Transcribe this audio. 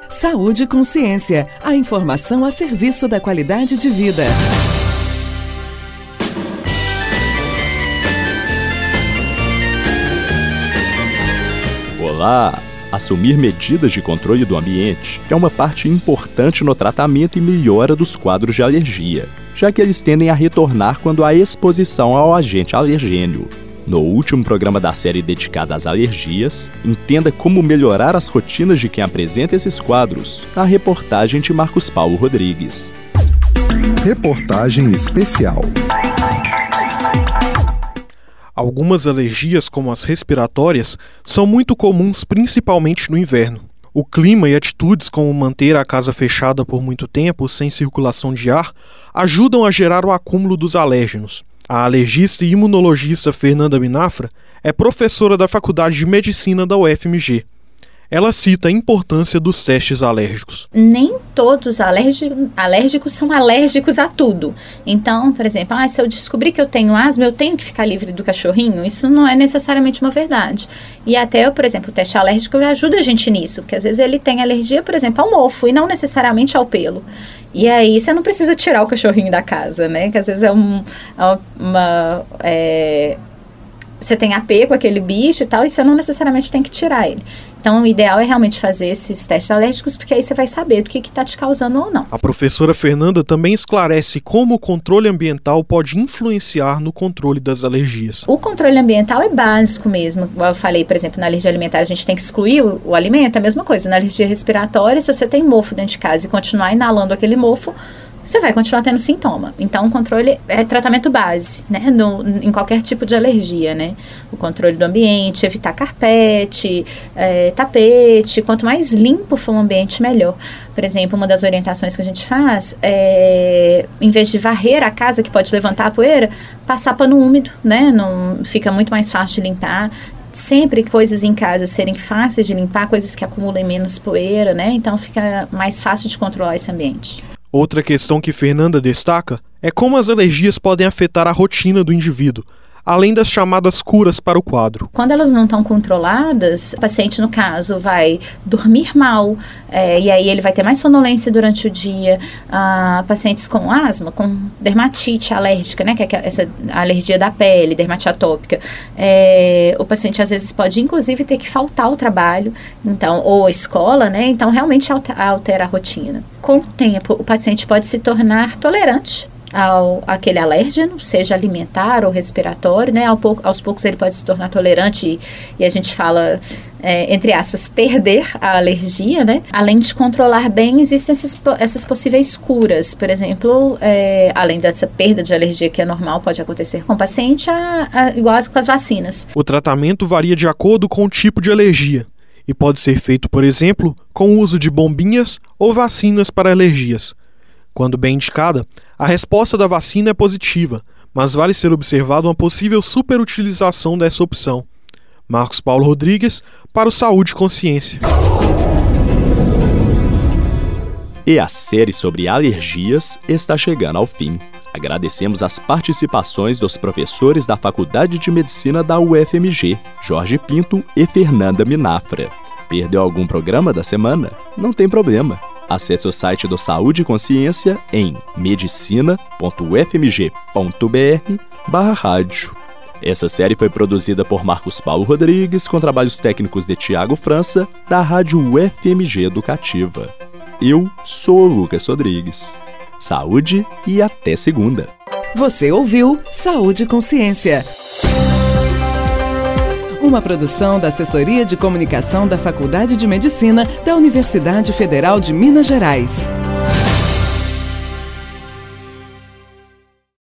Saúde e Consciência, a informação a serviço da qualidade de vida. Olá! Assumir medidas de controle do ambiente é uma parte importante no tratamento e melhora dos quadros de alergia, já que eles tendem a retornar quando há exposição ao agente alergênio. No último programa da série dedicada às alergias, entenda como melhorar as rotinas de quem apresenta esses quadros, na reportagem de Marcos Paulo Rodrigues. Reportagem especial. Algumas alergias, como as respiratórias, são muito comuns principalmente no inverno. O clima e atitudes como manter a casa fechada por muito tempo, sem circulação de ar, ajudam a gerar o acúmulo dos alérgenos. A alergista e imunologista Fernanda Minafra é professora da Faculdade de Medicina da UFMG. Ela cita a importância dos testes alérgicos. Nem todos alérgicos são alérgicos a tudo. Então, por exemplo, se eu descobrir que eu tenho asma, eu tenho que ficar livre do cachorrinho? Isso não é necessariamente uma verdade. E até, por exemplo, o teste alérgico ajuda a gente nisso, porque às vezes ele tem alergia, por exemplo, ao mofo e não necessariamente ao pelo. E aí você não precisa tirar o cachorrinho da casa, né? Que às vezes você tem apego àquele bicho e tal, e você não necessariamente tem que tirar ele. Então, o ideal é realmente fazer esses testes alérgicos, porque aí você vai saber do que está te causando ou não. A professora Fernanda também esclarece como o controle ambiental pode influenciar no controle das alergias. O controle ambiental é básico mesmo. Eu falei, por exemplo, na alergia alimentar a gente tem que excluir o alimento, é a mesma coisa. Na alergia respiratória, se você tem mofo dentro de casa e continuar inalando aquele mofo, você vai continuar tendo sintoma. Então, o controle é tratamento base, né? Em qualquer tipo de alergia, né? O controle do ambiente, evitar carpete, tapete. Quanto mais limpo for o ambiente, melhor. Por exemplo, uma das orientações que a gente faz é, em vez de varrer a casa, que pode levantar a poeira, passar pano úmido, né? Não, fica muito mais fácil de limpar. Sempre coisas em casa serem fáceis de limpar, coisas que acumulem menos poeira, né? Então, fica mais fácil de controlar esse ambiente. Outra questão que Fernanda destaca é como as alergias podem afetar a rotina do indivíduo, além das chamadas curas para o quadro. Quando elas não estão controladas, o paciente, no caso, vai dormir mal, e aí ele vai ter mais sonolência durante o dia. Pacientes com asma, com dermatite alérgica, né, que é essa alergia da pele, dermatite atópica, o paciente às vezes pode, inclusive, ter que faltar ao trabalho, então, ou à escola, né, então realmente altera a rotina. Com o tempo, o paciente pode se tornar tolerante aquele alérgeno, seja alimentar ou respiratório, né? Aos poucos ele pode se tornar tolerante e a gente fala, entre aspas, perder a alergia, né? Além de controlar bem, existem essas possíveis curas. Por exemplo, além dessa perda de alergia que é normal, pode acontecer com o paciente, igual com as vacinas. O tratamento varia de acordo com o tipo de alergia e pode ser feito, por exemplo, com o uso de bombinhas ou vacinas para alergias. Quando bem indicada, a resposta da vacina é positiva, mas vale ser observada uma possível superutilização dessa opção. Marcos Paulo Rodrigues, para o Saúde e Consciência. E a série sobre alergias está chegando ao fim. Agradecemos as participações dos professores da Faculdade de Medicina da UFMG, Jorge Pinto e Fernanda Minafra. Perdeu algum programa da semana? Não tem problema. Acesse o site do Saúde e Consciência em medicina.ufmg.br/rádio. Essa série foi produzida por Marcos Paulo Rodrigues, com trabalhos técnicos de Tiago França, da Rádio UFMG Educativa. Eu sou o Lucas Rodrigues. Saúde e até segunda. Você ouviu Saúde e Consciência. Uma produção da Assessoria de Comunicação da Faculdade de Medicina da Universidade Federal de Minas Gerais.